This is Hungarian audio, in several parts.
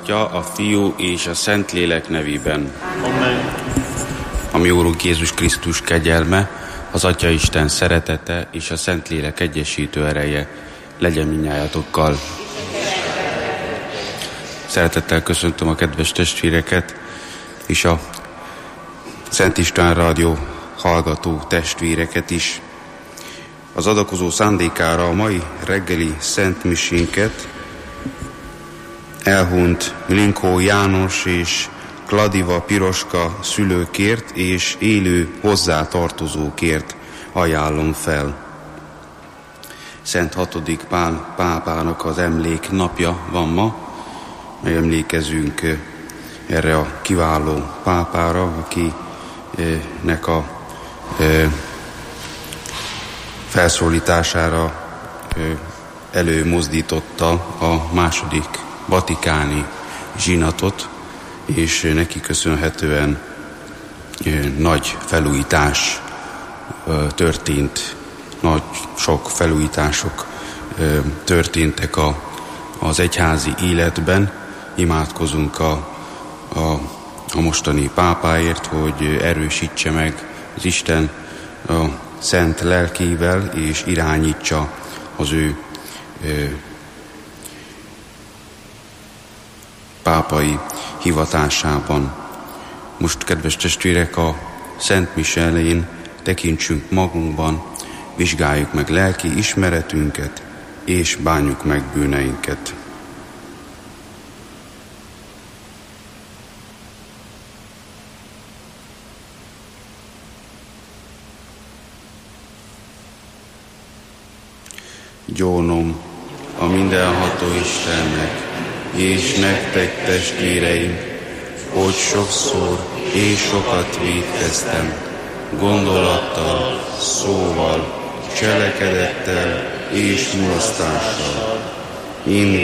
Atya, a Fiú és a Szentlélek nevében. Amen. A mi Úrunk Jézus Krisztus kegyelme, az Atya Isten szeretete és a Szentlélek egyesítő ereje legyen mindnyájatokkal. Szeretettel köszöntöm a kedves testvéreket és a Szent István Rádió hallgató testvéreket is. Az adakozó szándékára a mai reggeli Szent Misénket elhunyt Milinkó János és Kladiva Piroska szülőkért és élő hozzátartozókért ajánlom fel. Szent 6. Pál pápának az emléknapja van ma. Megemlékezünk erre a kiváló pápára, akinek a felszólítására előmozdította a második vatikáni zsinatot, és neki köszönhetően nagy felújítás történt, sok felújítások történtek az egyházi életben. Imádkozunk a mostani pápáért, hogy erősítse meg az Isten a szent lelkével, és irányítsa az ő pápai hivatásában. Most, kedves testvérek, a Szent Mise elején tekintsünk magunkban, vizsgáljuk meg lelki ismeretünket, és bánjuk meg bűneinket. Gyónom a mindenható Istennek, és nektek, testvéreim, hogy sokszor és sokat vétkeztem, gondolattal, szóval, cselekedettel és mulasztással. Én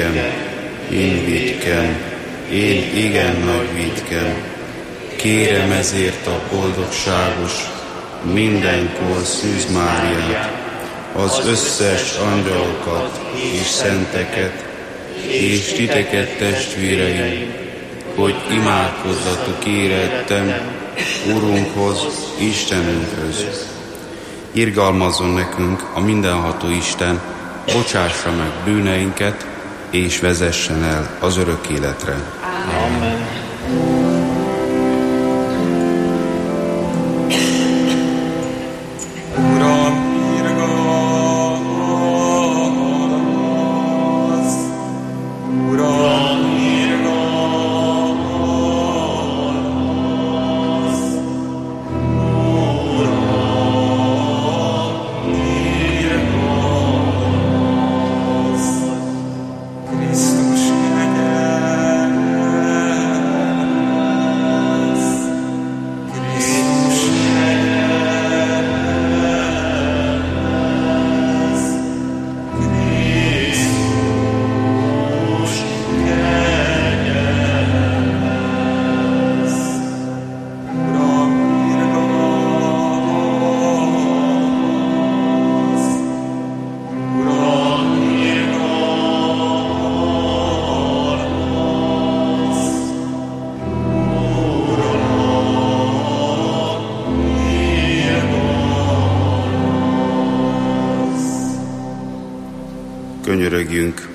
vétkem, én igen nagy vétkem. Kérem ezért a boldogságos, mindenkor Szűz Máriát, az összes angyalokat és szenteket, és titeket, testvéreim, hogy imádkozzatok érettem Urunkhoz, Istenünkhöz. Irgalmazzon nekünk a mindenható Isten, bocsássa meg bűneinket, és vezessen el az örök életre. Amen. Könyörögjünk.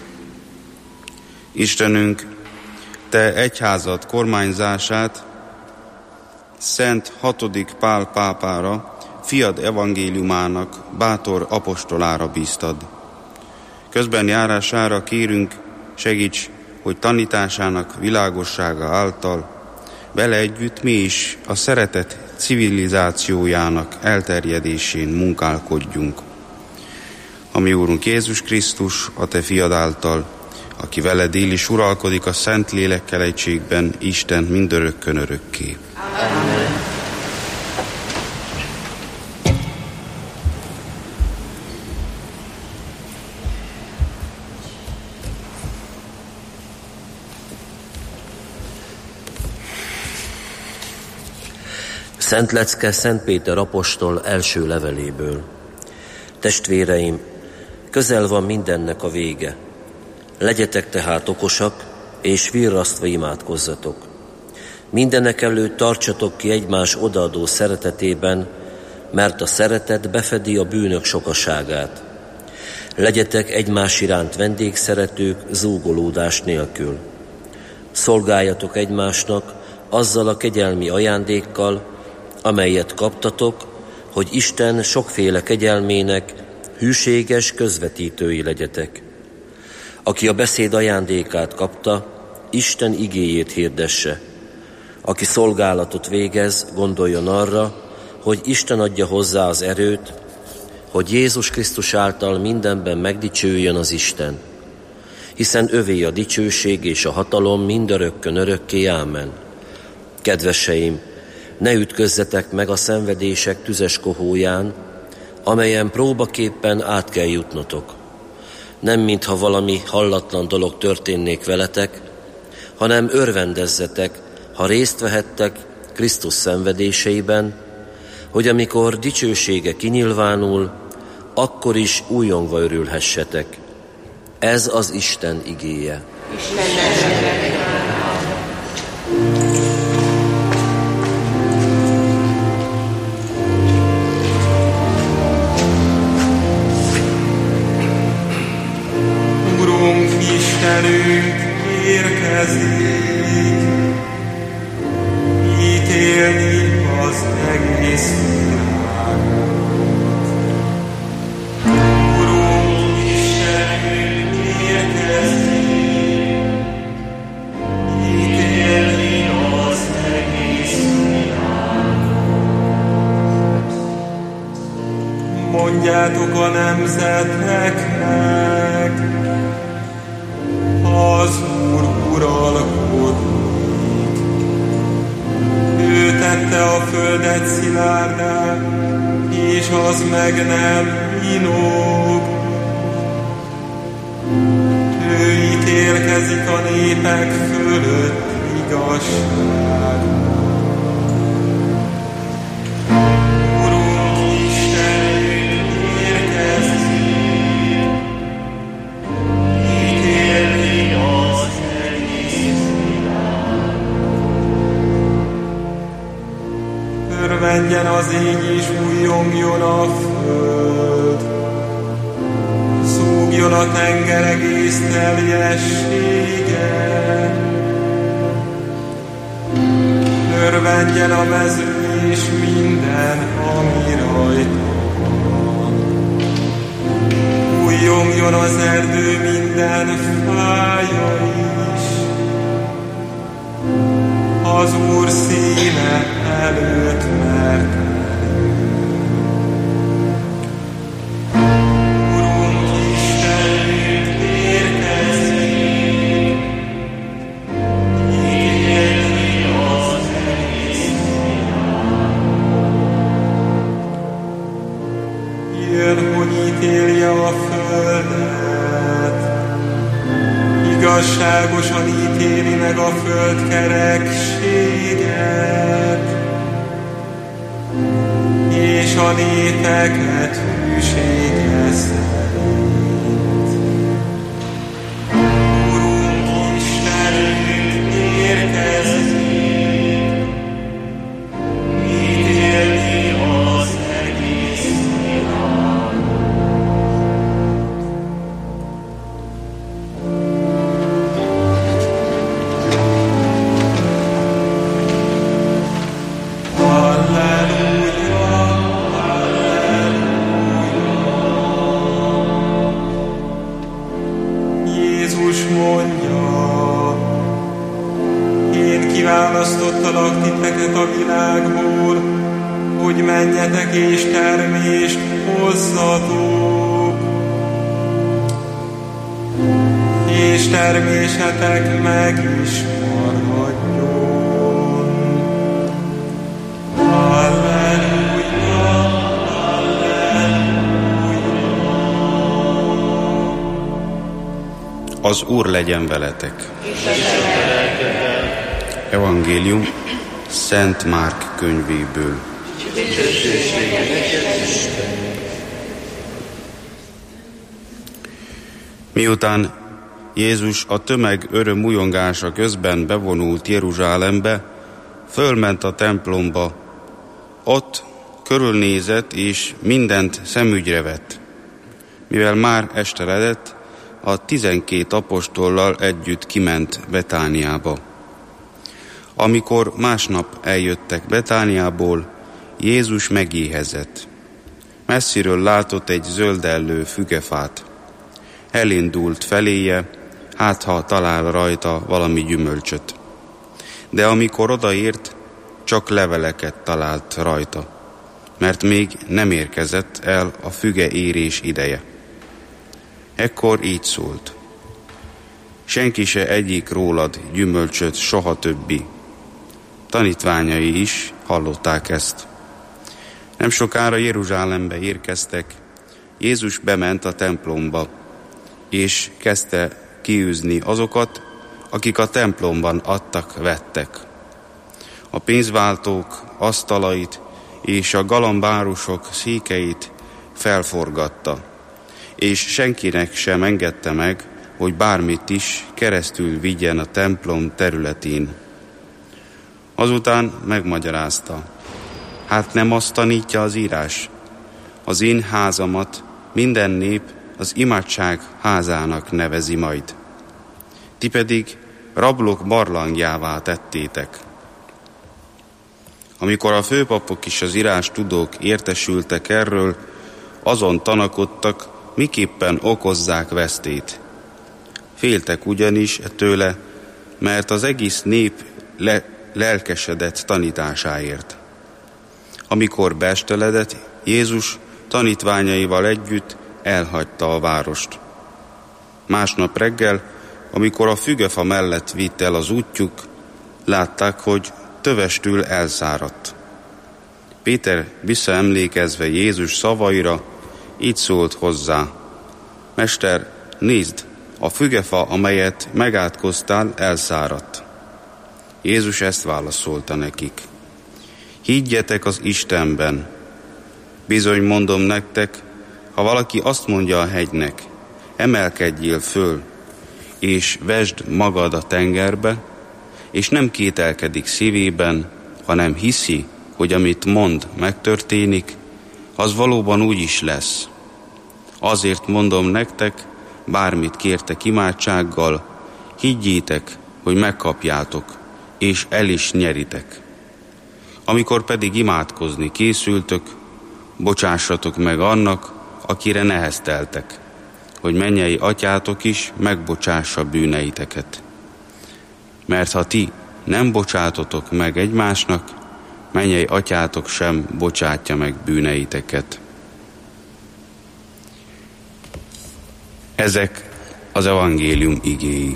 Istenünk, Te egyházad kormányzását Szent 6. Pál pápára, fiad evangéliumának bátor apostolára bíztad. Közben járására kérünk, segíts, hogy tanításának világossága által vele együtt mi is a szeretet civilizációjának elterjedésén munkálkodjunk. A mi Úrunk Jézus Krisztus, a Te fiad által, aki veled él és uralkodik a Szent Lélekkel egységben, Isten mindörökkön örökké. Amen. Szent lecke Szent Péter apostol első leveléből. Testvéreim, közel van mindennek a vége. Legyetek tehát okosak, és virrasztva imádkozzatok. Mindenek előtt tartsatok ki egymás odaadó szeretetében, mert a szeretet befedi a bűnök sokaságát. Legyetek egymás iránt vendégszeretők, zúgolódás nélkül. Szolgáljatok egymásnak azzal a kegyelmi ajándékkal, amelyet kaptatok, hogy Isten sokféle kegyelmének hűséges közvetítői legyetek. Aki a beszéd ajándékát kapta, Isten igéjét hirdesse. Aki szolgálatot végez, gondoljon arra, hogy Isten adja hozzá az erőt, hogy Jézus Krisztus által mindenben megdicsőjön az Isten. Hiszen övé a dicsőség és a hatalom mindörökkön örökké, ámen. Kedveseim, ne ütközzetek meg a szenvedések tüzes kohóján, amelyen próbaképpen át kell jutnotok. Nem mintha valami hallatlan dolog történnék veletek, hanem örvendezzetek, ha részt vehettek Krisztus szenvedéseiben, hogy amikor dicsősége kinyilvánul, akkor is újongva örülhessetek. Ez az Isten igéje. Urunk Istenünk érkezik, ítélni az egész világot. Urunk Istenünk érkezik, ítélni az egész világot. Mondjátok a nemzeteknek, az Úr uralkodik. Ő tette a földet szilárdá, és az meg nem inog. Ő ítélkezik a népek fölött igazságban. Urunk Istenünk érkezik, ítélni az egész világot. Örvendjen az ég és újjongjon a föld, szúgjon a tenger egész teljessége. Örvendjen a mező és minden, ami rajta van. Újjongjon az erdő minden fája is, az Úr színe előtt merkedik. Urunk Istenünk érkezik, ítélni az egész világot. Jön, hogy ítélje a földet, igazságosan ítéli meg a föld kerekséget, és a népeket hűsége szerint. Urunk Istenünk érkezik, ítélni az egész világot. Kiválasztottalak titeket a világból, hogy menjetek és termést hozzatok, és termésetek meg is maradjon. Halleluja, halleluja. Az Úr legyen veletek. Evangélium Szent Márk könyvéből. Miután Jézus a tömeg örömújongása közben bevonult Jeruzsálembe, fölment a templomba, ott körülnézett és mindent szemügyre vett. Mivel már esteledett, a 12 apostollal együtt kiment Betániába. Amikor másnap eljöttek Betániából, Jézus megéhezett. Messziről látott egy zöldellő fügefát. Elindult feléje, hát ha talál rajta valami gyümölcsöt. De amikor odaért, csak leveleket talált rajta, mert még nem érkezett el a füge érés ideje. Ekkor így szólt: senki se egyik rólad gyümölcsöt soha többi. Tanítványai is hallották ezt. Nem sokára Jeruzsálembe érkeztek, Jézus bement a templomba, és kezdte kiűzni azokat, akik a templomban adtak-vettek. A pénzváltók asztalait és a galambárusok székeit felforgatta, és senkinek sem engedte meg, hogy bármit is keresztül vigyen a templom területén. Azután megmagyarázta: hát nem azt tanítja az írás? Az én házamat minden nép az imádság házának nevezi majd. Ti pedig rablók barlangjává tettétek. Amikor a főpapok és az írástudók értesültek erről, azon tanakodtak, miképpen okozzák vesztét. Féltek ugyanis tőle, mert az egész nép lelkesedett tanításáért. Amikor beesteledett, Jézus tanítványaival együtt elhagyta a várost. Másnap reggel, amikor a fügefa mellett vitt el az útjuk, látták, hogy tövestül elszáradt. Péter visszaemlékezve Jézus szavaira, így szólt hozzá: Mester, nézd, a fügefa, amelyet megátkoztál, elszáradt. Jézus ezt válaszolta nekik: higgyetek az Istenben. Bizony mondom nektek, ha valaki azt mondja a hegynek, emelkedjél föl, és vesd magad a tengerbe, és nem kételkedik szívében, hanem hiszi, hogy amit mond, megtörténik, az valóban úgy is lesz. Azért mondom nektek, bármit kértek imádsággal, higgyétek, hogy megkapjátok, és el is nyeritek. Amikor pedig imádkozni készültök, bocsássatok meg annak, akire nehezteltek, hogy mennyei atyátok is megbocsássa bűneiteket. Mert ha ti nem bocsátotok meg egymásnak, mennyei atyátok sem bocsátja meg bűneiteket. Ezek az evangélium igéi.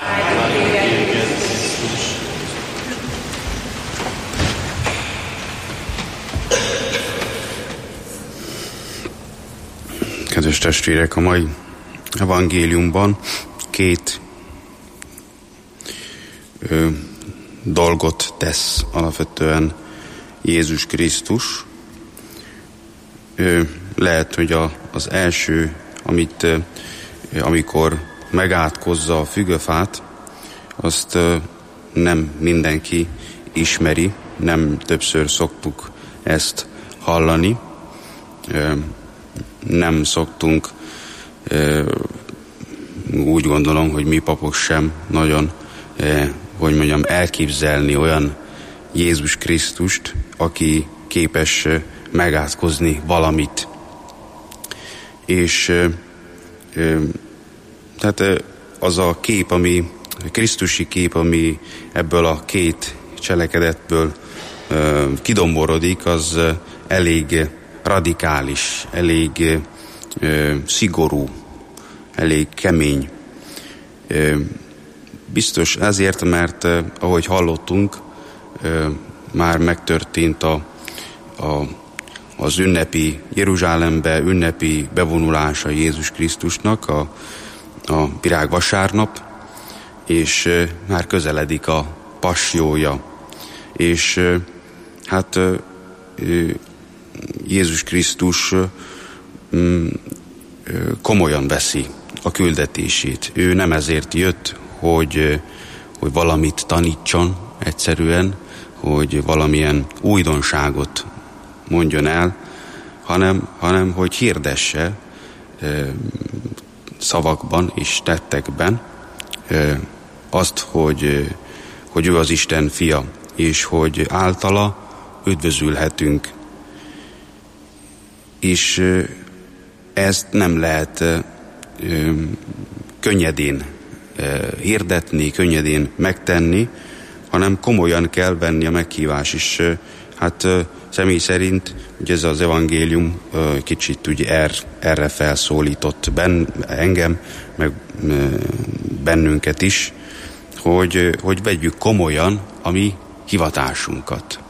Kedves testvérek, a mai evangéliumban két dolgot tesz alapvetően Jézus Krisztus. Lehet, hogy az első, amikor megátkozza a fügefát, azt nem mindenki ismeri, nem többször szoktuk ezt hallani. Nem szoktunk, úgy gondolom, hogy mi papok sem nagyon, elképzelni olyan Jézus Krisztust, aki képes megátkozni valamit. És tehát az a kép, a krisztusi kép, ami ebből a két cselekedetből kidomborodik, az elég radikális, elég szigorú, elég kemény. Biztos ezért, mert ahogy hallottunk, már megtörtént az ünnepi, Jeruzsálembe ünnepi bevonulása Jézus Krisztusnak, a virágvasárnap, és már közeledik a passiója. És hát Jézus Krisztus komolyan veszi a küldetését. Ő nem ezért jött, hogy valamit tanítson egyszerűen, hogy valamilyen újdonságot mondjon el, hanem hogy hirdesse szavakban és tettekben azt, hogy ő az Isten fia, és hogy általa üdvözülhetünk. És ezt nem lehet könnyedén hirdetni, könnyedén megtenni, hanem komolyan kell venni a meghívás is. Hát személy szerint ugye ez az evangélium kicsit ugye erre felszólított engem, meg bennünket is, hogy vegyük komolyan a mi hivatásunkat.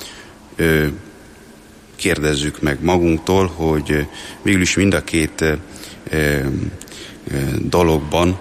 Kérdezzük meg magunktól, hogy mégis mind a két dologban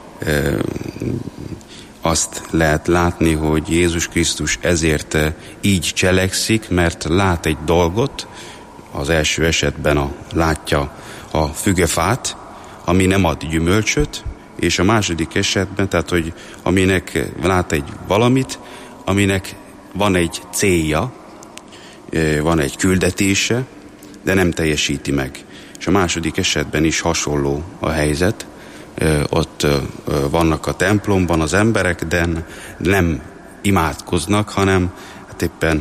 azt lehet látni, hogy Jézus Krisztus ezért így cselekszik, mert lát egy dolgot, az első esetben látja a fügefát, ami nem ad gyümölcsöt, és a második esetben, tehát hogy aminek lát egy valamit, aminek van egy célja, van egy küldetése, de nem teljesíti meg. És a második esetben is hasonló a helyzet. Ott vannak a templomban az emberek, de nem imádkoznak, hanem hát éppen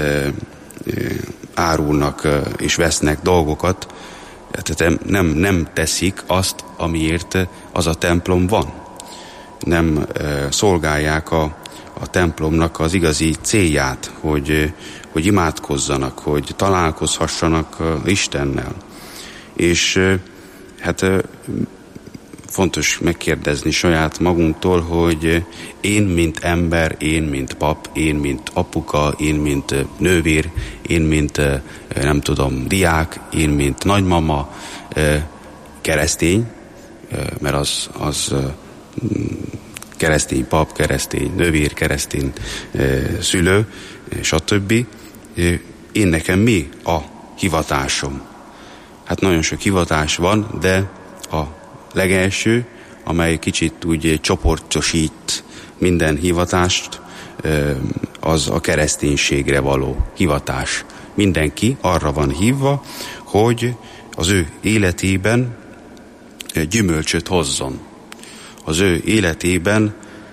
árulnak és vesznek dolgokat. Tehát nem teszik azt, amiért az a templom van. Nem szolgálják a templomnak az igazi célját, hogy imádkozzanak, hogy találkozhassanak Istennel. És hát fontos megkérdezni saját magunktól, hogy én, mint ember, én, mint pap, én, mint apuka, én, mint nővér, én, mint nem tudom, diák, én, mint nagymama, keresztény, mert az keresztény pap, keresztény nővér, keresztény szülő, stb. Én nekem mi a hivatásom? Hát nagyon sok hivatás van, de a legelső, amely kicsit úgy csoportosít minden hivatást, az a kereszténységre való hivatás. Mindenki arra van hívva, hogy az ő életében gyümölcsöt hozzon. Az ő életében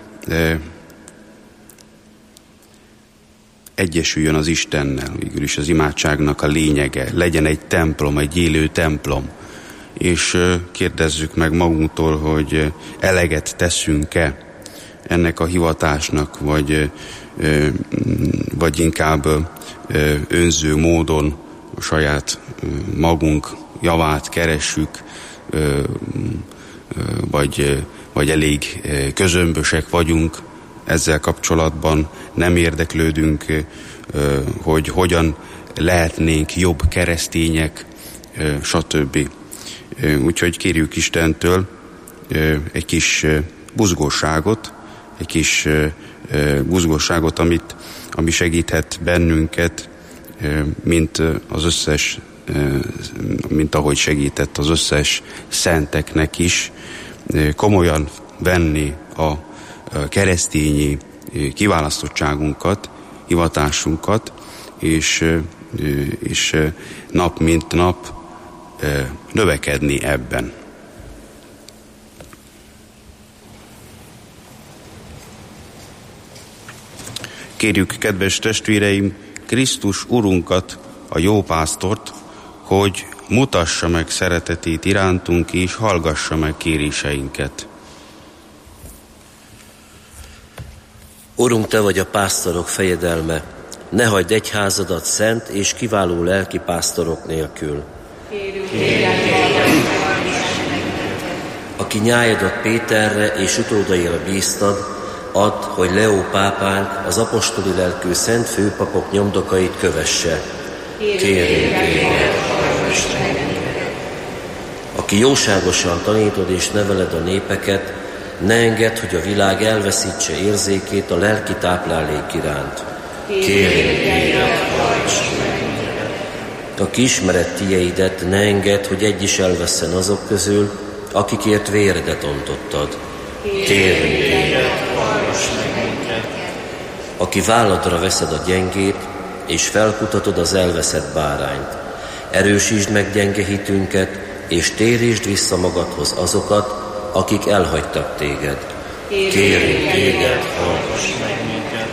egyesüljön az Istennel. Végül is az imádságnak a lényege. Legyen egy templom, egy élő templom. És kérdezzük meg magunktól, hogy eleget teszünk-e ennek a hivatásnak, vagy inkább önző módon a saját magunk javát keressük, vagy elég közömbösek vagyunk ezzel kapcsolatban, nem érdeklődünk, hogy hogyan lehetnénk jobb keresztények, stb. Úgyhogy kérjük Istentől egy kis buzgóságot, ami segíthet bennünket, mint ahogy segített az összes szenteknek is, komolyan venni a keresztényi kiválasztottságunkat, hivatásunkat, és nap mint nap növekedni ebben. Kérjük, kedves testvéreim, Krisztus Urunkat, a jó pásztort, hogy mutassa meg szeretetét irántunk, és hallgassa meg kéréseinket. Urunk, Te vagy a pásztorok fejedelme, ne hagyd egyházadat szent és kiváló lelki pásztorok nélkül. Aki nyájadat Péterre és utódaira bíztad, add, hogy Leó pápánk az apostoli lelkű szent főpapok nyomdokait kövesse. Kérjünk téged, hallgass meg! Aki jóságosan tanítod és neveled a népeket, ne engedd, hogy a világ elveszítse érzékét a lelki táplálék iránt. Kérjünk téged, hallgass meg! Aki ismered tieidet, ne engedd, hogy egy is elvesszen azok közül, akikért véredet ontottad. Kérünk téged, hallgass meg minket. Aki válladra veszed a gyengét, és felkutatod az elveszett bárányt. Erősítsd meg gyenge hitünket, és térítsd vissza magadhoz azokat, akik elhagytak téged. Kérünk téged, hallgass meg minket.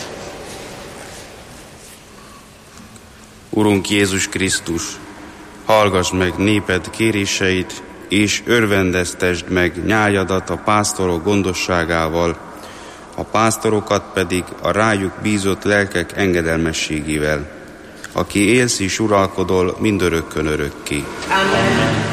Urunk Jézus Krisztus, hallgass meg néped kéréseit, és örvendeztesd meg nyájadat a pásztorok gondosságával, a pásztorokat pedig a rájuk bízott lelkek engedelmességével, aki élsz és uralkodol mindörökkön örökké. Amen.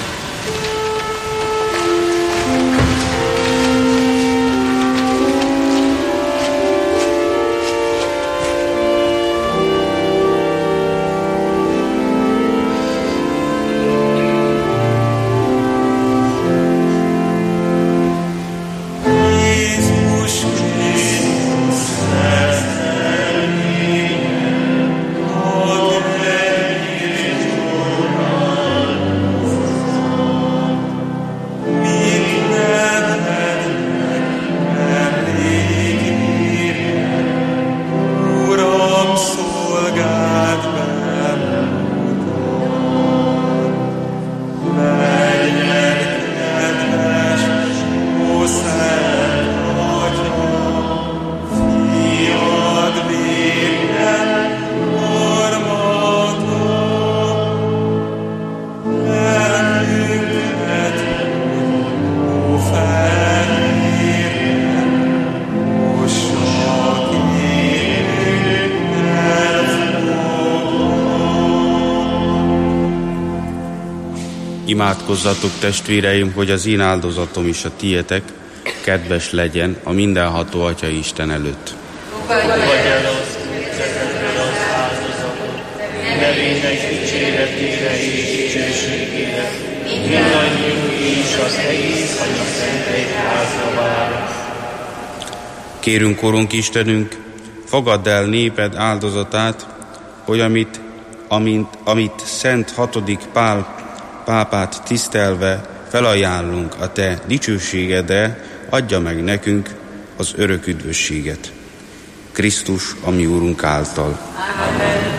Imádkozzatok, testvéreim, hogy az én áldozatom is a tietek kedves legyen a mindenható Atya Isten előtt. Fogadj el az áldozatot, nevének dicséretére és dicsőségére, mindannyiunk és az egész Atya Szent Egyházra vár. Kérünk, Urunk Istenünk, fogadd el néped áldozatát, hogy amit Szent 6. Pál pápát tisztelve felajánlunk a te dicsőségedre, adja meg nekünk az örök üdvösséget. Krisztus, a mi Úrunk által. Amen.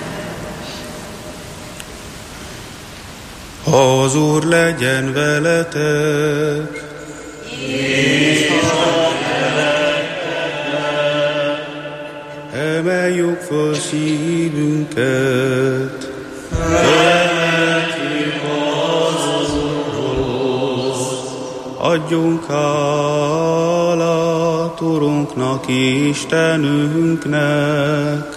Az Úr legyen veletek! És emeljük föl szívünket! Adjunk hálát Urunknak, Istenünknek,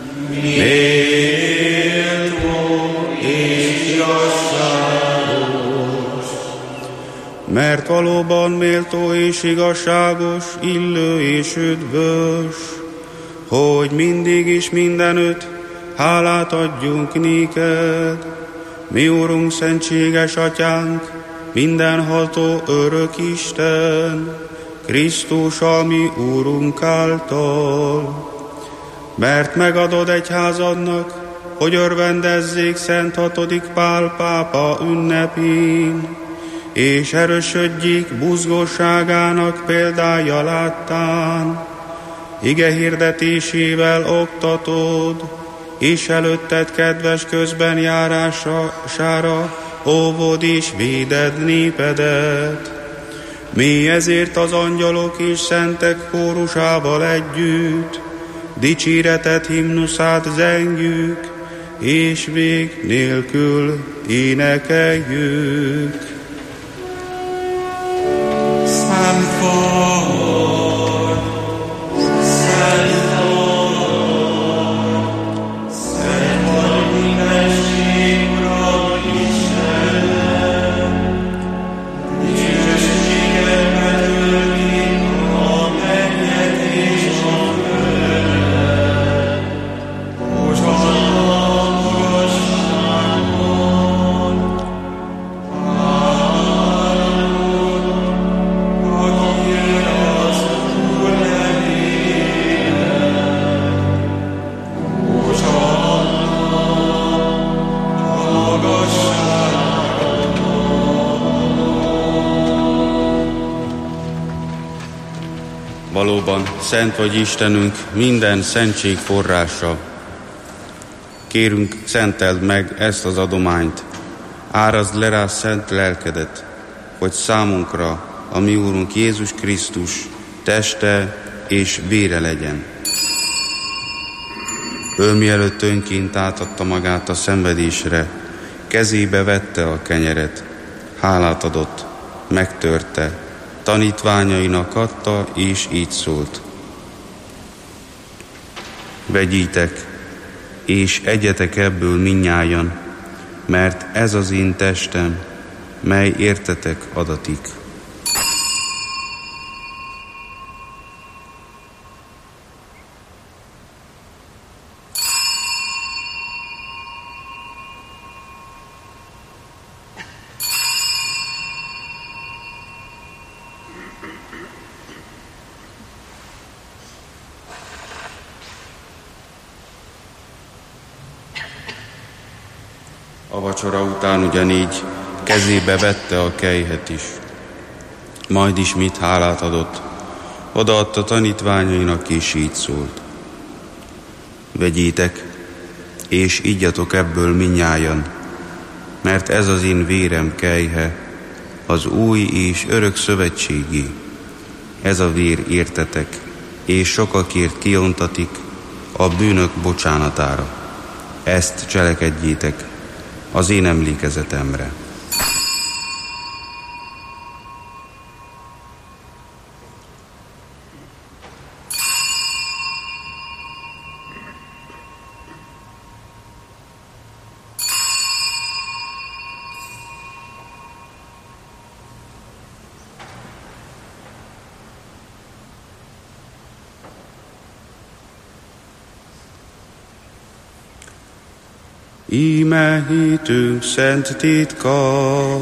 méltó és igazságos, mert valóban méltó és igazságos, illő és üdvös, hogy mindig is mindenütt hálát adjunk néked, mi Urunk, szentséges Atyánk, mindenható örök Isten, Krisztus, a mi Úrunk által. Mert megadod egyházadnak, hogy örvendezzék Szent 6. Pál pápa ünnepén, és erősödjék buzgóságának példája láttán, ige hirdetésével oktatod, és előtted kedves közben járására óvod és véded népedet. Mi ezért az angyalok és szentek kórusával együtt dicséretet himnuszát zengjük, és vég nélkül énekeljük. Szent vagy, szent vagy, mindenség, Uram Istenem, dicsőséget betölti a mennyet és a földet. Hozsanna a magasságban, Valóban, szent vagy Istenünk, minden szentség forrása. Kérünk, szenteld meg ezt az adományt, árazd le rá szent lelkedet, hogy számunkra a mi Úrunk Jézus Krisztus teste és vére legyen. Ő mielőtt önként átadta magát a szenvedésre, kezébe vette a kenyeret, hálát adott, megtörte, tanítványainak adta, és így szólt. Vegyítek, és egyetek ebből mindnyájan, mert ez az én testem, mely értetek adatik. A vacsora után ugyanígy kezébe vette a kelyhet is. Majd ismét hálát adott, odaadta tanítványainak, és így szólt. Vegyétek, és igyatok ebből mindnyájan, mert ez az én vérem kelyhe, az új és örök szövetségé. Ez a vér értetek, és sokakért kiontatik a bűnök bocsánatára. Ezt cselekedjétek az én emlékezetemre. Íme hitünk szent titka.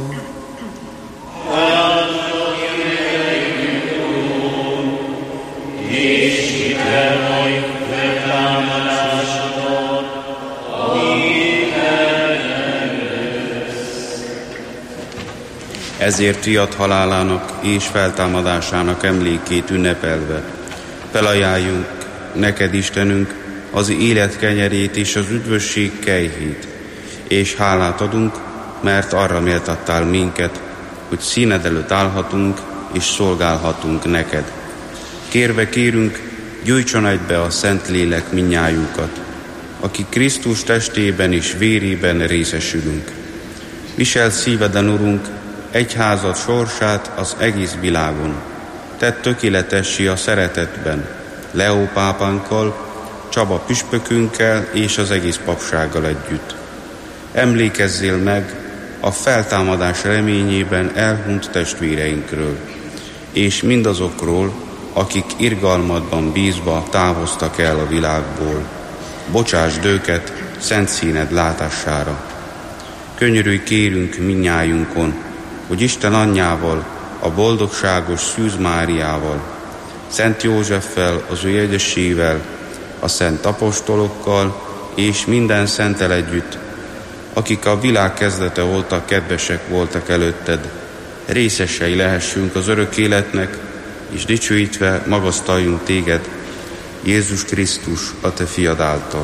Ezért fiat halálának és feltámadásának emlékét ünnepelve felajánljunk neked, Istenünk, az élet kenyerét és az üdvösség kejhét, és hálát adunk, mert arra méltattál minket, hogy színed előtt állhatunk és szolgálhatunk neked. Kérve kérünk, gyújtson egybe a Szentlélek mindnyájunkat, aki Krisztus testében és vérében részesülünk. Visel szíveden, Urunk, egyházad sorsát az egész világon. Tedd tökéletessé a szeretetben, Leó pápánkkal, Csaba püspökünkkel és az egész papsággal együtt. Emlékezzél meg a feltámadás reményében elhunyt testvéreinkről, és mindazokról, akik irgalmadban bízva távoztak el a világból. Bocsásd őket szent színed látására. Könyörülj kérünk mindnyájunkon, hogy Isten anyjával, a boldogságos Szűz Máriával, Szent Józseffel, az ő jegyesével, a szent apostolokkal és minden szenttel együtt, akik a világ kezdete óta kedvesek voltak előtted, részesei lehessünk az örök életnek, és dicsőítve magasztaljunk téged, Jézus Krisztus, a te fiad által.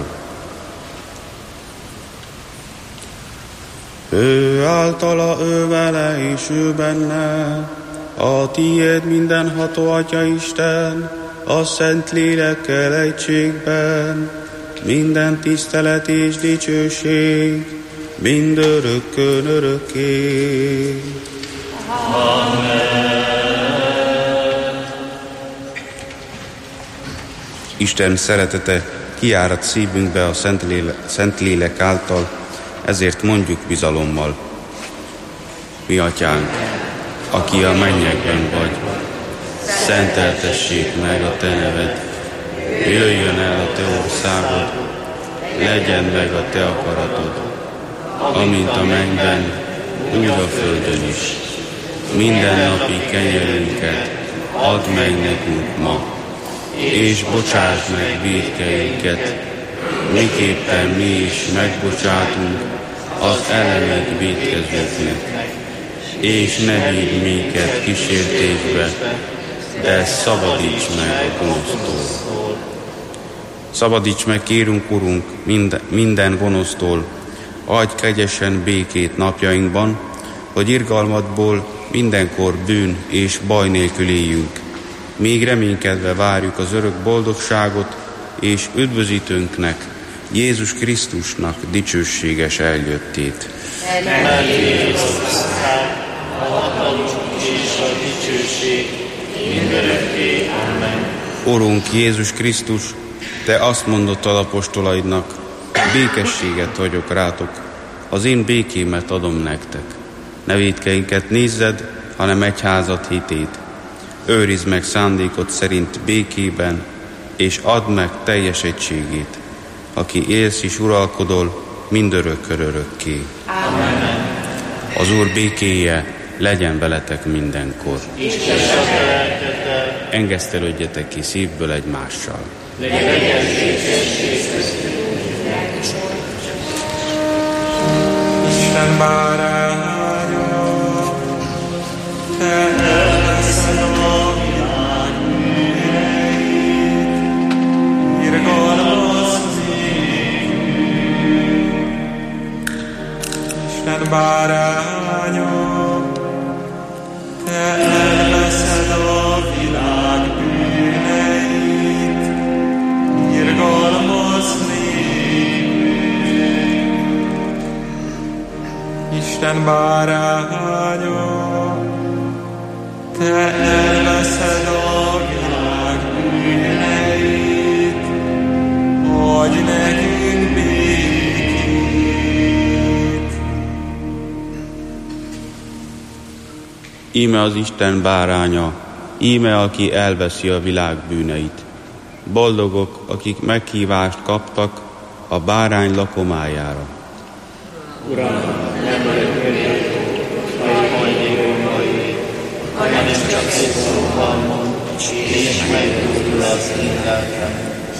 Ő általa, ő vele és ő benne, a tiéd mindenható Atya Isten, a Szent Lélekkel egységben, minden tisztelet és dicsőség, mindörökkön örökké. Amen. Isten szeretete kiárad szívünkbe a Szent Lélek által, ezért mondjuk bizalommal. Mi Atyánk, aki a mennyekben vagy, szenteltessék meg a te neved, jöjjön el a te országod, legyen meg a te akaratod, amint a mennyben, úgy a földön is. Mindennapi kenyerünket add meg nekünk ma, és bocsásd meg vétkeinket, miképpen mi is megbocsátunk az ellenünk vétkezőknek. És ne vigy minket kísértésbe, de szabadíts meg a gonosztól. Szabadíts meg, kérünk, Urunk, minden gonosztól, adj kegyesen békét napjainkban, hogy irgalmadból mindenkor bűn és baj nélkül éljünk. Még reménykedve várjuk az örök boldogságot, és üdvözítőnknek, Jézus Krisztusnak dicsőséges eljöttét. Mert Jézus a hatalom és a dicsőség mindörökké. Amen. Urunk Jézus Krisztus, Te azt mondottad apostolaidnak, békességet hagyok rátok, az én békémet adom nektek. Ne vétkeinket nézzed, hanem egyházad hitét. Őrizd meg szándékod szerint békében, és add meg teljes egységét, aki élsz és uralkodol mindörökkör örökké. Amen. Az Úr békéje legyen veletek mindenkor. Engesztelődjetek ki szívből egymással. Isten báránya, Te elveszed a világ bűneit, irgalmazz nékünk. Isten báránya, Te elveszed a világ bűneit, irgalmazz nékünk. Isten báránya, Te elveszed a világ bűneit, adj nekünk békét. Íme az Isten báránya, íme aki elveszi a világ bűneit. Boldogok, akik meghívást kaptak a bárány lakomájára. Uram, nem vagyok méltó, hogy hajlékomba jöjj, hanem csak egy szóval mond, és meggyógyul az én lelkem.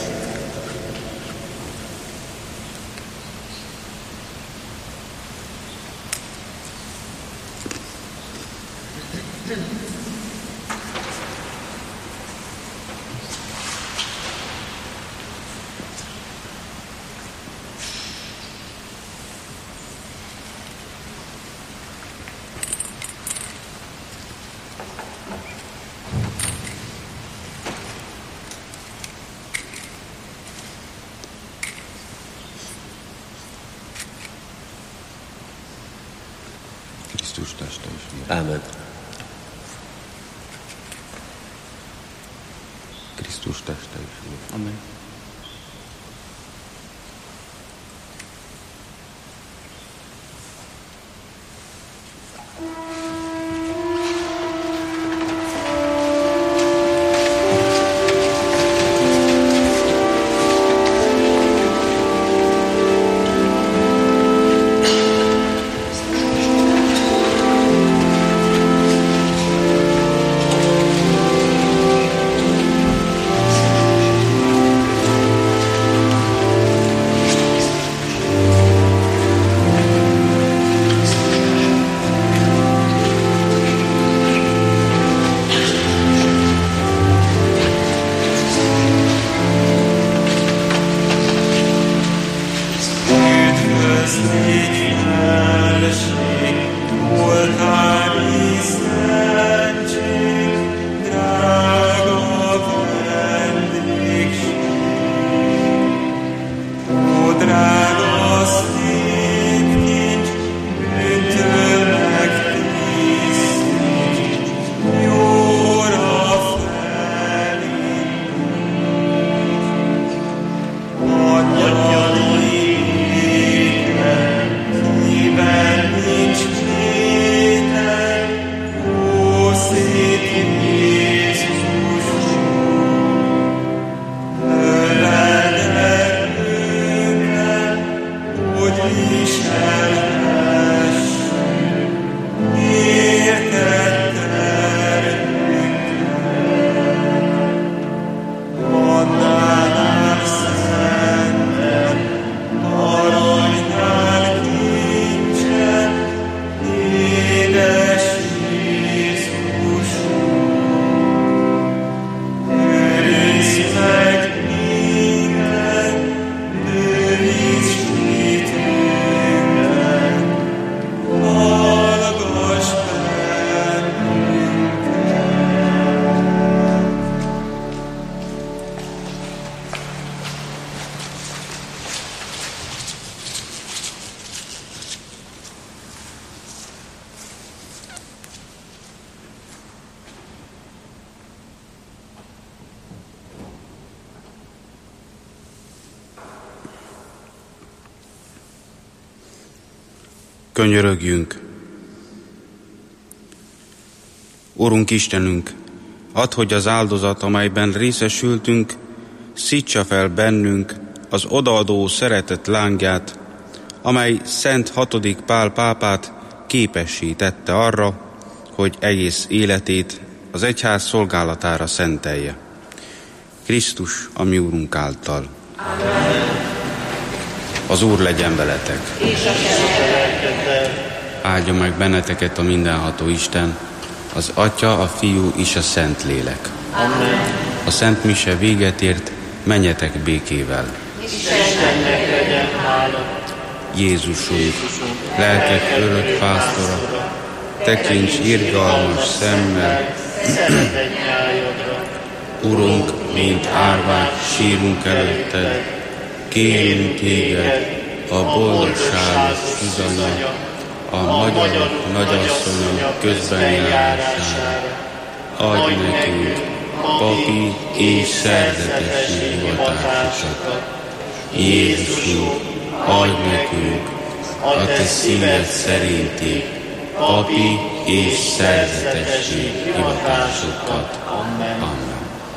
Krisztus teste és vére. Ámen. Krisztus teste és vére. Amen. Könyörögjünk. Urunk Istenünk, add, hogy az áldozat, amelyben részesültünk, szítsa fel bennünk az odaadó szeretet lángját, amely Szent 6. Pál pápát képessé tette arra, hogy egész életét az egyház szolgálatára szentelje. Krisztus, a mi Úrunk által. Amen. Az Úr legyen veletek. És a szeretettel. Áldja meg benneteket a mindenható Isten, az Atya, a Fiú és a Szentlélek. Amen. A Szent Mise véget ért, menjetek békével. Istennek legyen hála. Jézusunk, lelkek örök pásztora, tekints irgalmas szemmel, Szeretett nyájodra. Urunk, mint árvák sírunk előtted, kérünk téged, a boldogságos Szuzanya, a magyar nagyasszonya közbenjárására. Adj nekünk papi és szerzetesi hivatásokat. Jézusunk, adj nekünk a te szíved szerinti papi és szerzetesi hivatásokat. Amen.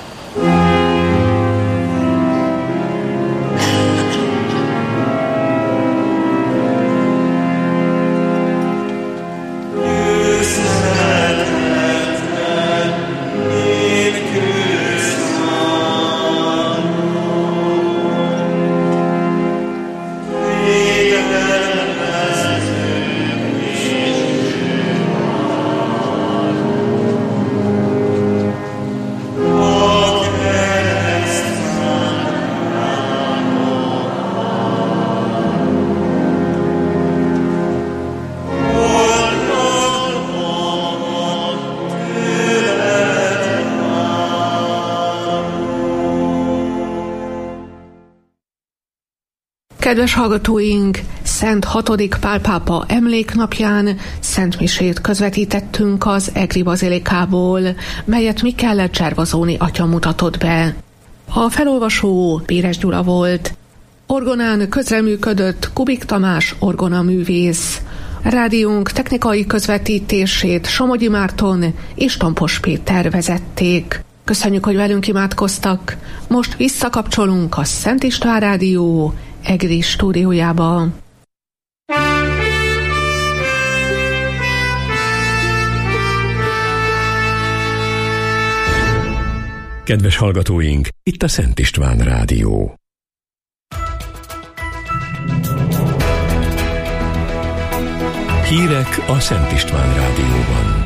Kedves hallgatóink, Szent 6. Pál pápa emléknapján szentmisét közvetítettünk az Egri bazilikából, melyet Michele Cservazoni atya mutatott be. A felolvasó Péres Gyula volt. Orgonán közreműködött Kubik Tamás orgonaművész. Rádiónk technikai közvetítését Somogyi Márton és Tompos Péter vezették. Köszönjük, hogy velünk imádkoztak. Most visszakapcsolunk a Szent István Rádió Egri stúdiójába. Kedves hallgatóink, itt a Szent István Rádió. Hírek a Szent István Rádióban.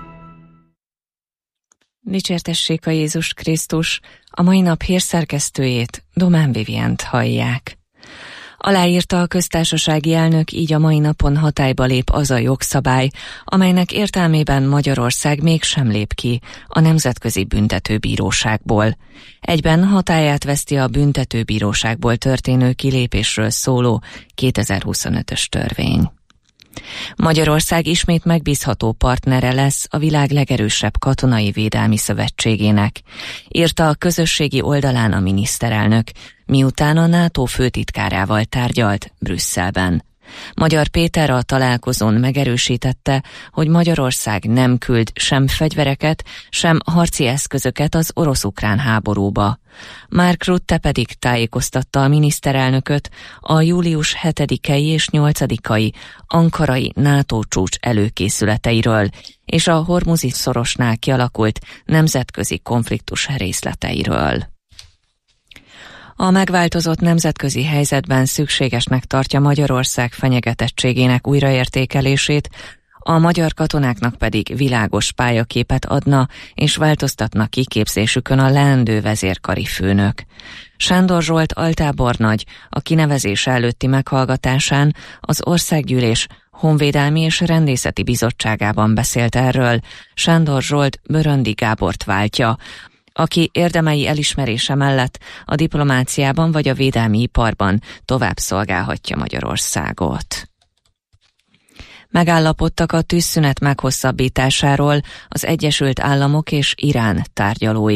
Dicsértessék a Jézus Krisztus, a mai nap hírszerkesztőjét, Domán Vivient hallják. Aláírta a köztársasági elnök, így a mai napon hatályba lép az a jogszabály, amelynek értelmében Magyarország mégsem lép ki a Nemzetközi Büntetőbíróságból. Egyben hatályát veszti a Büntetőbíróságból történő kilépésről szóló 2025-ös törvény. Magyarország ismét megbízható partnere lesz a világ legerősebb katonai védelmi szövetségének, írta a közösségi oldalán a miniszterelnök, miután a NATO főtitkárával tárgyalt Brüsszelben. Magyar Péter a találkozón megerősítette, hogy Magyarország nem küld sem fegyvereket, sem harci eszközöket az orosz-ukrán háborúba. Mark Rutte pedig tájékoztatta a miniszterelnököt a július 7-i és 8-ai ankarai NATO csúcs előkészületeiről és a Hormuzi-szorosnál kialakult nemzetközi konfliktus részleteiről. A megváltozott nemzetközi helyzetben szükségesnek tartja Magyarország fenyegetettségének újraértékelését, a magyar katonáknak pedig világos pályaképet adna és változtatna kiképzésükön a leendő vezérkari főnök. Sándor Zsolt altábornagy a kinevezése előtti meghallgatásán az Országgyűlés Honvédelmi és Rendészeti Bizottságában beszélt erről. Sándor Zsolt Böröndi Gábort váltja, aki érdemei elismerése mellett a diplomáciában vagy a védelmi iparban tovább szolgálhatja Magyarországot. Megállapodtak a tűzszünet meghosszabbításáról az Egyesült Államok és Irán tárgyalói,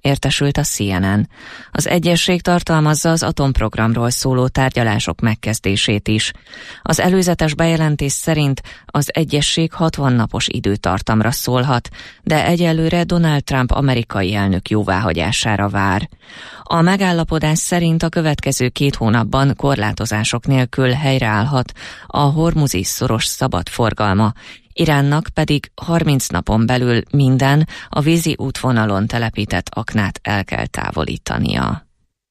értesült a CNN. Az egyezség tartalmazza az atomprogramról szóló tárgyalások megkezdését is. Az előzetes bejelentés szerint az egyezség 60 napos időtartamra szólhat, de egyelőre Donald Trump amerikai elnök jóváhagyására vár. A megállapodás szerint a következő 2 hónapban korlátozások nélkül helyreállhat a Hormuzi-szoros szabad forgalma, Iránnak pedig 30 napon belül minden a vízi útvonalon telepített aknát el kell távolítania.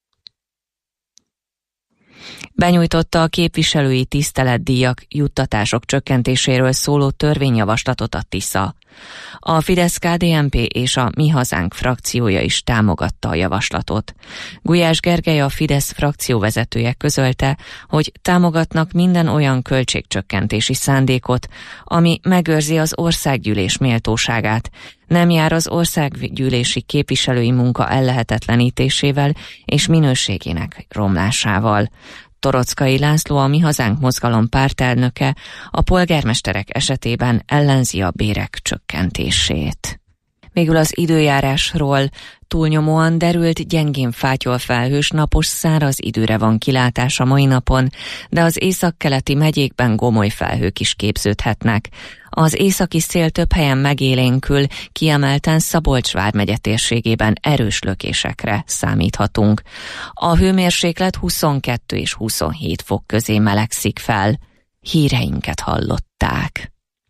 Benyújtotta a képviselői tiszteletdíjak, juttatások csökkentéséről szóló törvényjavaslatot a Tisza. A Fidesz-KDNP és a Mi Hazánk frakciója is támogatta a javaslatot. Gulyás Gergely, a Fidesz frakcióvezetője közölte, hogy támogatnak minden olyan költségcsökkentési szándékot, ami megőrzi az országgyűlés méltóságát, nem jár az országgyűlési képviselői munka ellehetetlenítésével és minőségének romlásával. Torockai László, a Mi Hazánk mozgalom pártelnöke, a polgármesterek esetében ellenzi a bérek csökkentését. Végül az időjárásról: túlnyomóan derült, gyengén fátyol felhős, napos, száraz időre van kilátás a mai napon, de az északkeleti megyékben gomoly felhők is képződhetnek. Az északi szél több helyen megélénkül, kiemelten Szabolcs vármegye térségében erős lökésekre számíthatunk. A hőmérséklet 22 és 27 fok közé melegszik fel. Híreinket hallották.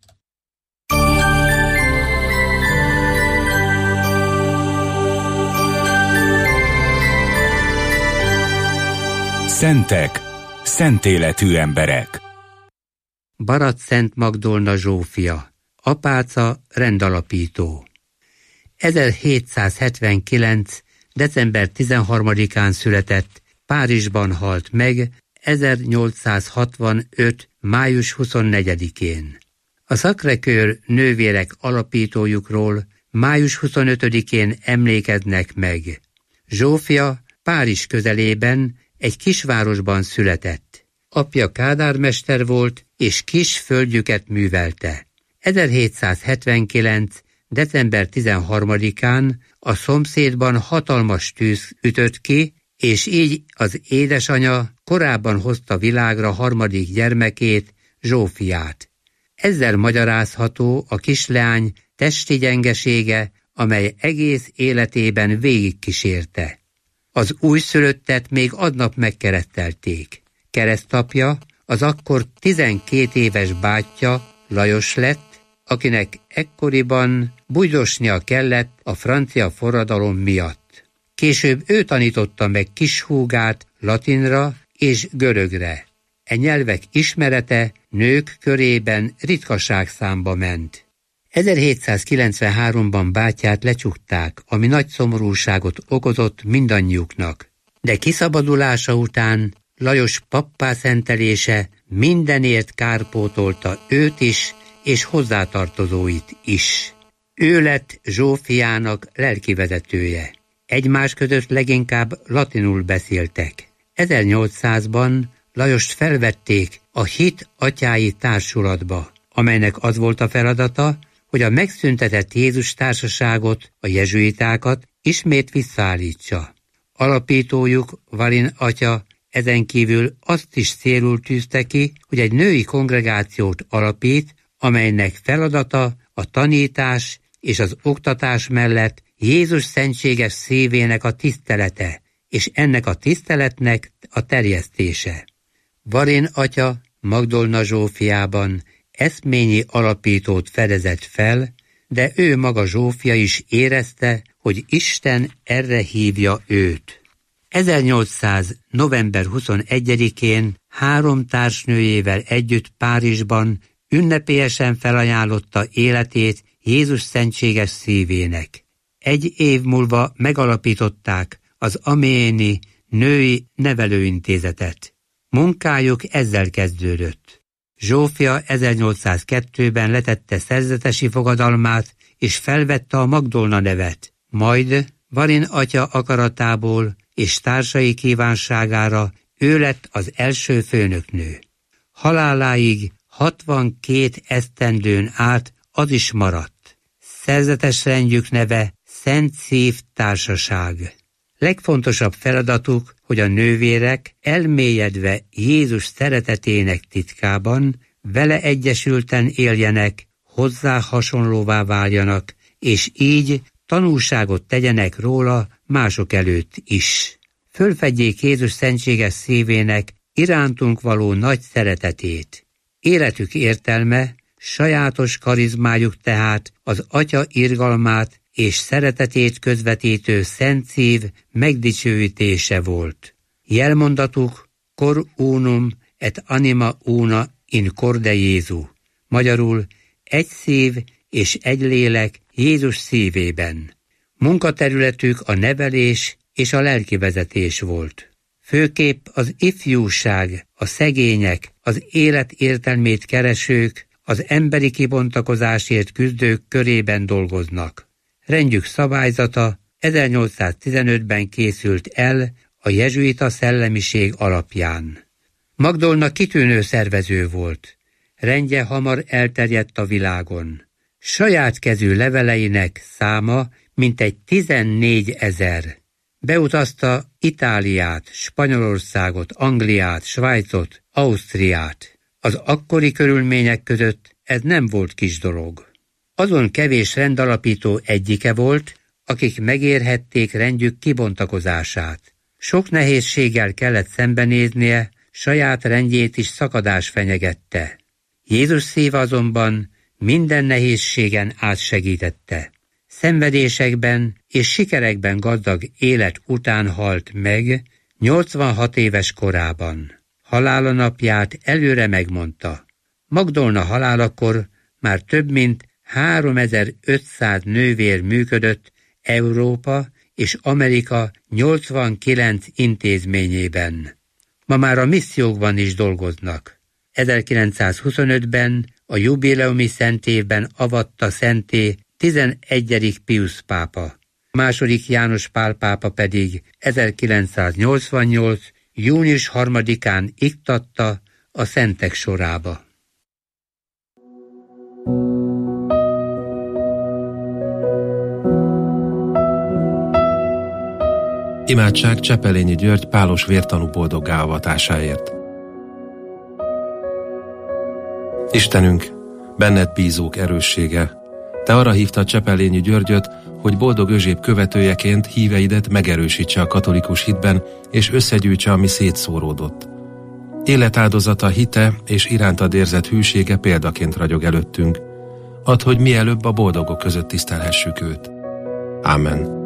Szentek, szentéletű emberek. Barackszent Magdolna Zsófia, apáca, rendalapító. 1779. december 13-án született, Párizsban halt meg 1865. május 24-én. A Sacré-Cœur nővérek alapítójukról május 25-én emlékeznek meg. Zsófia Párizs közelében egy kisvárosban született. Apja kádármester volt, és kis földjüket művelte. 1779. december 13-án a szomszédban hatalmas tűz ütött ki, és így az édesanya korábban hozta világra harmadik gyermekét, Zsófiát. Ezzel magyarázható a kisleány testi gyengesége, amely egész életében végigkísérte. Az újszülöttet még aznap megkeresztelték. Keresztapja az akkor 12 éves bátyja, Lajos lett, akinek ekkoriban bújdosnia kellett a francia forradalom miatt. Később ő tanította meg kishúgát latinra és görögre. E nyelvek ismerete nők körében ritkaságszámba ment. 1793-ban bátyját lecsukták, ami nagy szomorúságot okozott mindannyiuknak. De kiszabadulása után Lajos pappá szentelése mindenért kárpótolta őt is, és hozzátartozóit is. Ő lett Zsófiának lelkivezetője. Egymás között leginkább latinul beszéltek. 1800-ban Lajost felvették a Hit Atyái Társulatba, amelynek az volt a feladata, hogy a megszüntetett Jézus társaságot, a jezsuitákat ismét visszaállítsa. Alapítójuk, Varin atya, ezen kívül azt is célul tűzte ki, hogy egy női kongregációt alapít, amelynek feladata a tanítás és az oktatás mellett Jézus szentséges szívének a tisztelete, és ennek a tiszteletnek a terjesztése. Varin atya Magdolna Zsófiában eszményi alapítót fedezett fel, de ő maga Zsófia is érezte, hogy Isten erre hívja őt. 1800. november 21-én 3 társnőjével együtt Párizsban ünnepélyesen felajánlotta életét Jézus szentséges szívének. 1 év múlva megalapították az Amiéni Női Nevelőintézetet. Munkájuk ezzel kezdődött. Zsófia 1802-ben letette szerzetesi fogadalmát, és felvette a Magdolna nevet. Majd Varin atya akaratából és társai kívánságára ő lett az első főnöknő. Haláláig 62 esztendőn át az is maradt. Szerzetes rendjük neve Szent Szív Társaság. Legfontosabb feladatuk, hogy a nővérek elmélyedve Jézus szeretetének titkában vele egyesülten éljenek, hozzá hasonlóvá váljanak, és így tanúságot tegyenek róla mások előtt is. Fölfedjék Jézus szentséges szívének irántunk való nagy szeretetét. Életük értelme, sajátos karizmájuk tehát az Atya irgalmát és szeretetét közvetítő Szent Szív megdicsőítése volt. Jelmondatuk cor unum et anima una in corde Jézu. Magyarul egy szív és egy lélek Jézus szívében. Munkaterületük a nevelés és a lelkivezetés volt. Főképp az ifjúság, a szegények, az élet értelmét keresők, az emberi kibontakozásért küzdők körében dolgoznak. Rendjük szabályzata 1815-ben készült el a jezsuita szellemiség alapján. Magdolna kitűnő szervező volt. Rendje hamar elterjedt a világon. Saját kezű leveleinek száma mintegy 14 000. Beutazta Itáliát, Spanyolországot, Angliát, Svájcot, Ausztriát. Az akkori körülmények között ez nem volt kis dolog. Azon kevés rendalapító egyike volt, akik megérhették rendjük kibontakozását. Sok nehézséggel kellett szembenéznie, saját rendjét is szakadás fenyegette. Jézus szíve azonban minden nehézségen átsegítette. Szenvedésekben és sikerekben gazdag élet után halt meg 86 éves korában. Halála napját előre megmondta. Magdolna halálakor már több mint 3500 nővér működött Európa és Amerika 89 intézményében. Ma már a missziókban is dolgoznak. 1925-ben a jubileumi szentévben avatta szenté 11. Piusz pápa. II. János Pál pápa pedig 1988. június 3-án iktatta a szentek sorába. Imádság Csepelényi György pálos vértanú boldoggá avatásáért. Istenünk, benned bízók erőssége, te arra hívtad Csepelényi Györgyöt, hogy boldog Özséb követőjeként híveidet megerősítse a katolikus hitben, és összegyűjtse, ami szétszóródott. Életáldozata, hite és irántad érzett hűsége példaként ragyog előttünk. Add, hogy mielőbb a boldogok között tisztelhessük őt. Ámen.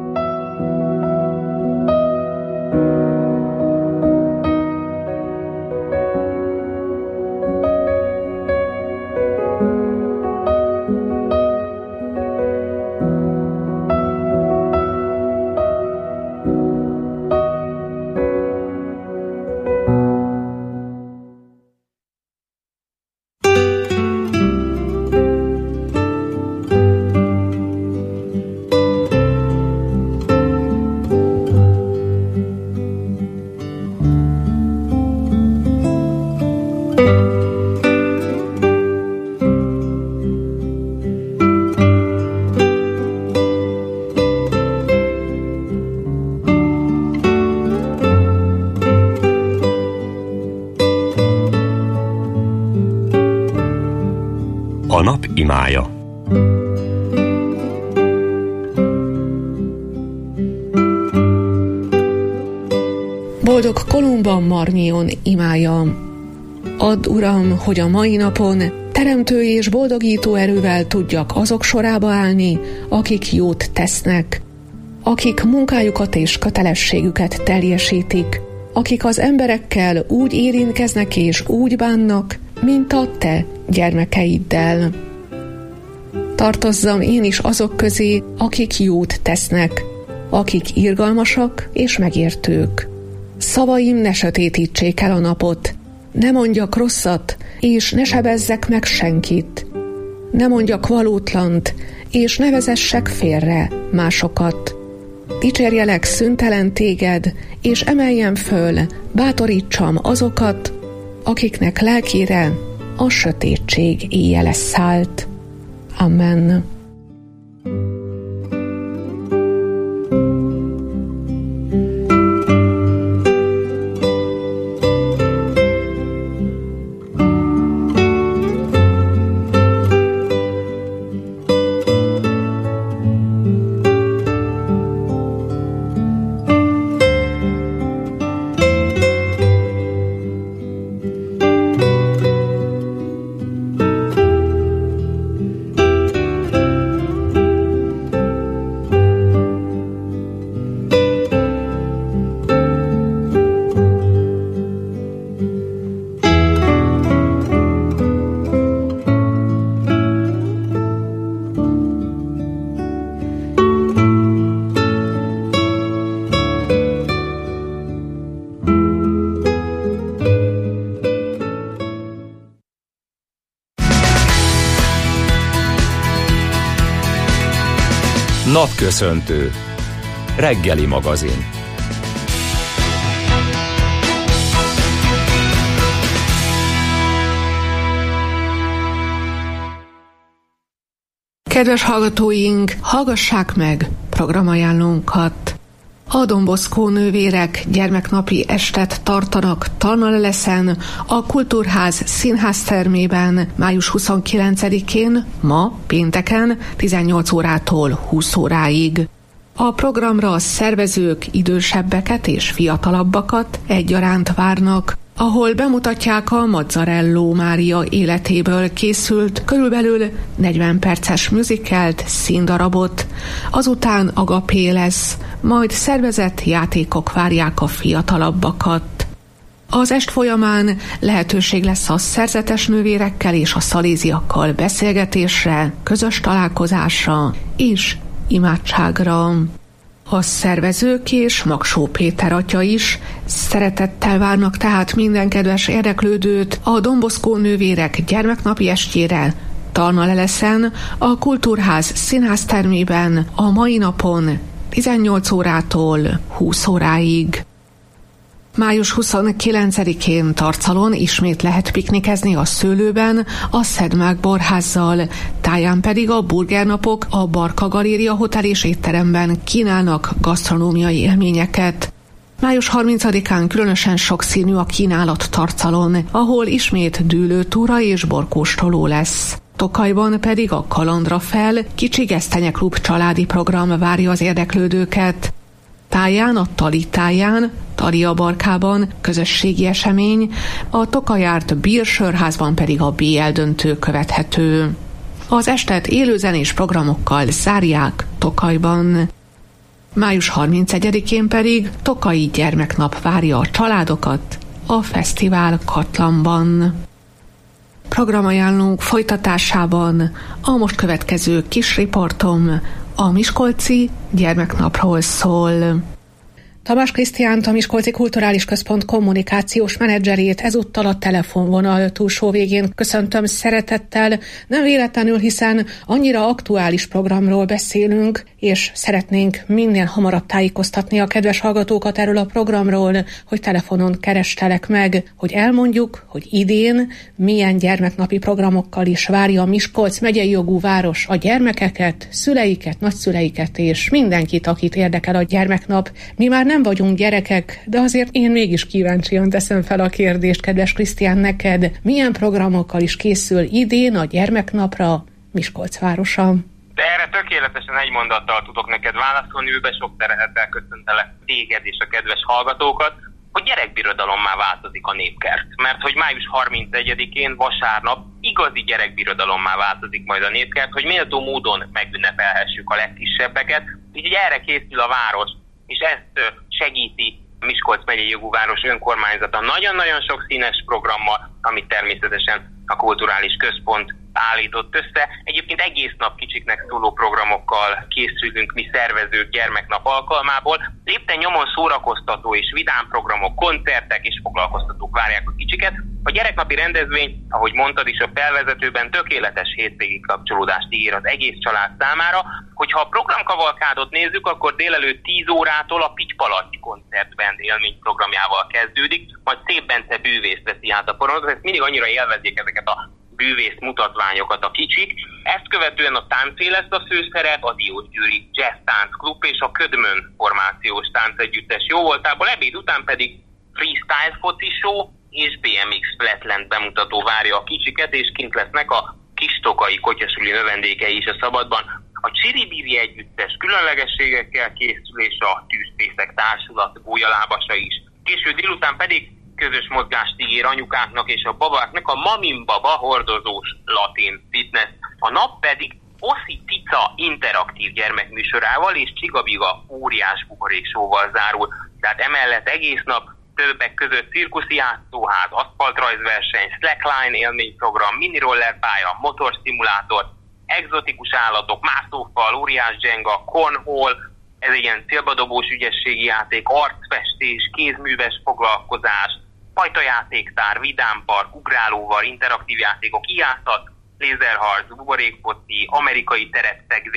A nap imája. Boldog Kolumba Marmion imája. Add, Uram, hogy a mai napon teremtő és boldogító erővel tudjak azok sorába állni, akik jót tesznek, akik munkájukat és kötelességüket teljesítik, akik az emberekkel úgy érintkeznek és úgy bánnak, mint a te gyermekeiddel. Tartozzam én is azok közé, akik jót tesznek, akik irgalmasak és megértők. Szavaim ne sötétítsék el a napot, ne mondjak rosszat, és ne sebezzek meg senkit. Ne mondjak valótlant, és ne vezessek félre másokat. Dicsérjelek szüntelen téged, és emeljem föl, bátorítsam azokat, akiknek lelkére a sötétség éjjele szállt. Amen. Napköszöntő. Reggeli magazin. Kedves hallgatóink, hallgassák meg programajánlónkat! A Don Bosco nővérek gyermeknapi estet tartanak Talnaleleszen, a Kultúrház színháztermében május 29-én, ma, pénteken, 18 órától 20 óráig. A programra a szervezők idősebbeket és fiatalabbakat egyaránt várnak, ahol bemutatják a Mazzarello Mária életéből készült körülbelül 40 perces musicalt, színdarabot, azután agapé lesz, majd szervezett játékok várják a fiatalabbakat. Az est folyamán lehetőség lesz a szerzetes nővérekkel és a szaléziakkal beszélgetésre, közös találkozásra és imádságra. A szervezők és Magsó Péter atya is szeretettel várnak tehát minden kedves érdeklődőt a Don Bosco nővérek gyermeknapi estjére Talnaleleszen, a Kultúrház színháztermében a mai napon 18 órától 20 óráig. Május 29-én Tarcalon ismét lehet piknikezni a Szőlőben, a Szedmák Borházzal, táján pedig a burgernapok a Barka Galéria Hotel és étteremben kínálnak gasztronómiai élményeket. Május 30-án különösen sokszínű a kínálat Tarcalon, ahol ismét dűlőtúra és borkóstoló lesz. Tokajban pedig a Kalandra fel Kicsi Gesztenye Klub családi program várja az érdeklődőket. Táján, a Tali táján, Talia Barkában közösségi esemény, a Tokajárt bírsörházban pedig a BL döntő követhető. Az estet élőzenés programokkal zárják Tokajban. Május 31-én pedig Tokaji gyermeknap várja a családokat a fesztivál Katlanban. Programajánlónk folytatásában a most következő kis riportom a Miskolci gyermeknapról szól. Tamás Krisztiánt, a Miskolci Kulturális Központ kommunikációs menedzserét ezúttal a telefonvonal túlsó végén köszöntöm szeretettel, nem véletlenül, hiszen annyira aktuális programról beszélünk, és szeretnénk minél hamarabb tájékoztatni a kedves hallgatókat erről a programról, hogy telefonon kerestelek meg, hogy elmondjuk, hogy idén milyen gyermeknapi programokkal is várja a Miskolc megyei jogú város a gyermekeket, szüleiket, nagyszüleiket és mindenkit, akit érdekel a gyermeknap. Mi már nem vagyunk gyerekek, de azért én mégis kíváncsian teszem fel a kérdést, kedves Krisztián, neked. Milyen programokkal is készül idén a gyermeknapra Miskolc városa? De erre tökéletesen egy mondattal tudok neked válaszolni, ülbe sok szeretettel köszöntelek téged és a kedves hallgatókat, hogy gyerekbirodalommá változik a népkert. Mert hogy május 31-én vasárnap igazi gyerekbirodalommá változik majd a népkert, hogy méltó módon megünnepelhessük a legkisebbeket, így erre készül a város, és ezt segíti Miskolc megyei jogú város önkormányzata nagyon-nagyon sok színes programmal, amit természetesen a kulturális központ állított össze. Egyébként egész nap kicsiknek szóló programokkal készülünk mi szervezők gyermeknap alkalmából. Lépten nyomon szórakoztató és vidám programok, koncertek és foglalkoztatók várják a kicsiket. A gyereknapi rendezvény, ahogy mondtad is a felvezetőben, tökéletes hétvégi kapcsolódást ígér az egész család számára. Hogyha a programkavalkádot nézzük, akkor délelőtt 10 órától a Pitypalaci koncertband élményprogramjával kezdődik, majd Szép Bence bűvész veszi át a porondot, ezt mindig annyira élvezik ezeket a bűvész mutatványokat a kicsik. Ezt követően a táncé lesz a főszerep, a Diósgyőri Jazz Tánc Klub és a Ködmön formációs táncegyüttes jóvoltából, ebéd után pedig freestyle foci show és BMX Flatland bemutató várja a kicsiket, és kint lesznek a kistokai kotyasuli növendékei is a szabadban. A Csiribiri együttes különlegességekkel készül, és a Tűzfészek Társulat gólyalábasa is. Késő délután pedig közös mozgást ígér anyukáknak és a babáknak a Mamin Baba hordozós latin fitness. A nap pedig Oszi Cica interaktív gyermekműsorával és Csigabiga óriás buboréksóval zárul. Tehát emellett egész nap többek között cirkuszi játszóház, aszfaltrajzverseny, slackline élményprogram, minirollerpálya, motorszimulátor, egzotikus állatok, mászófal, óriás zsenga, cornhole, ez egy ilyen célbadobós ügyességi játék, arcfestés, kézműves foglalkozás, fajtajátéktár, vidámpark, ugrálóval, interaktív játékok, ijászat, lézerharc, buborékfoci, amerikai terepszegvé,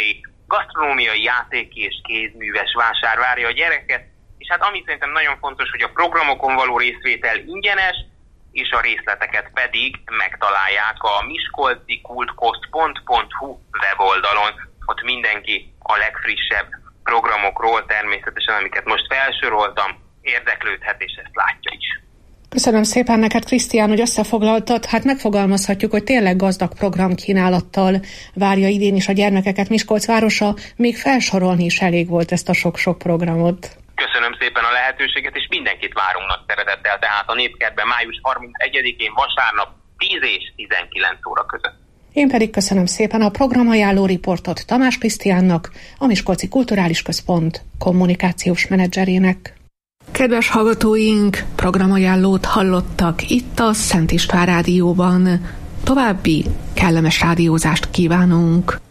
gasztronómiai, játéki és kézműves vásár várja a gyereket, és hát ami szerintem nagyon fontos, hogy a programokon való részvétel ingyenes, és a részleteket pedig megtalálják a miskolcikultkost.hu weboldalon. Ott mindenki a legfrissebb programokról természetesen, amiket most felsoroltam, érdeklődhet, és ezt látja is. Köszönöm szépen neked, Krisztián, hogy összefoglaltad. Hát megfogalmazhatjuk, hogy tényleg gazdag programkínálattal várja idén is a gyermekeket Miskolc városa, még felsorolni is elég volt ezt a sok-sok programot. Köszönöm szépen a lehetőséget, és mindenkit várunk nagy szeretettel, tehát a Népkertben május 31-én vasárnap 10 és 19 óra között. Én pedig köszönöm szépen a programajánló riportot Tamás Krisztiánnak, a Miskolci Kulturális Központ kommunikációs menedzserének. Kedves hallgatóink, programajánlót hallottak itt a Szent István Rádióban. További kellemes rádiózást kívánunk!